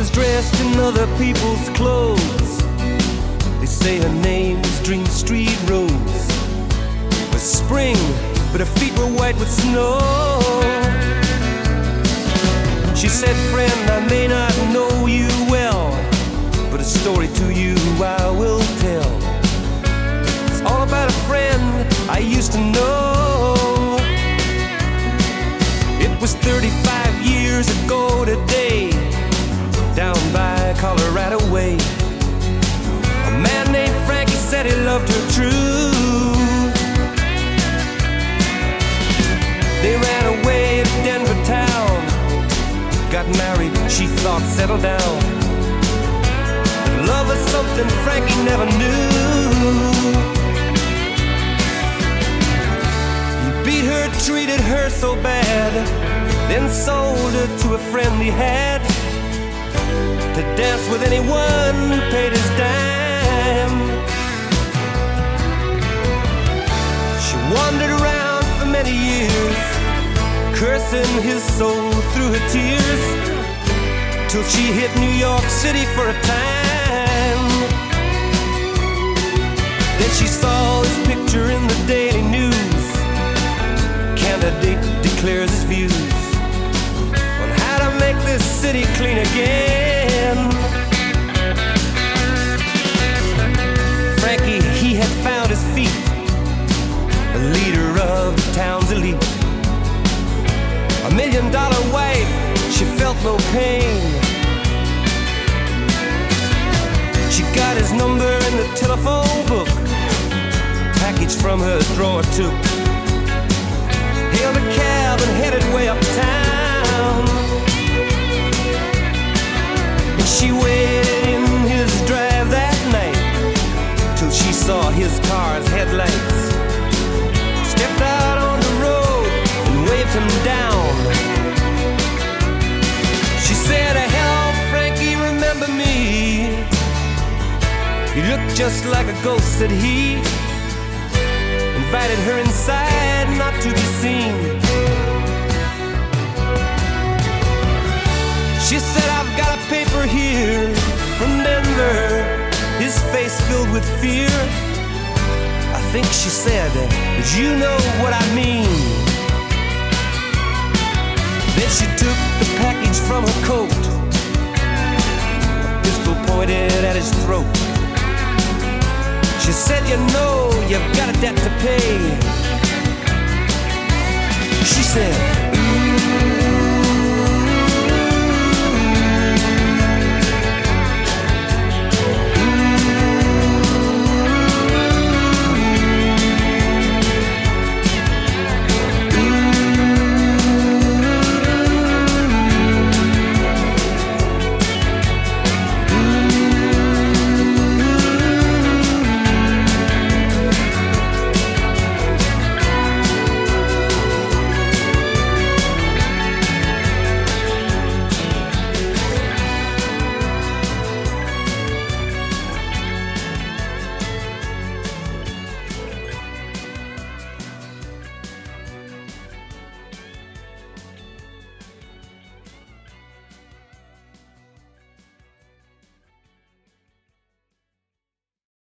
dressed in other people's clothes. They say her name was Dream Street Rose. It was spring, but her feet were white with snow. She said, friend, I may not know you well, but a story to you I will tell. It's all about a friend I used to know. It was 35 years ago today, down by Colorado Way. A man named Frankie said he loved her true. They ran away to Denver town, got married, she thought, settled down. But love was something Frankie never knew. He beat her, treated her so bad, then sold her to a friend he had, to dance with anyone who paid his dime. She wandered around for many years, cursing his soul through her tears, till she hit New York City for a time. Then she saw his picture in the Daily News. Candidate declares his views on how to make this city clean again. Frankie, he had found his feet, the leader of the town's elite. $1 million wife, she felt no pain. She got his number in the telephone book, package from her drawer took, hailed a cab and headed way uptown. And she waited in his drive that night till she saw his car's headlights, stepped out on the road and waved him down. She said, hello, Frankie, remember me? You look just like a ghost, said he. Invited her inside, not to be seen. She said, I've got a paper here from Denver, his face filled with fear. I think she said, but you know what I mean. Then she took the package from her coat, a pistol pointed at his throat. She said, you know, you've got a debt to pay. She said, ooh,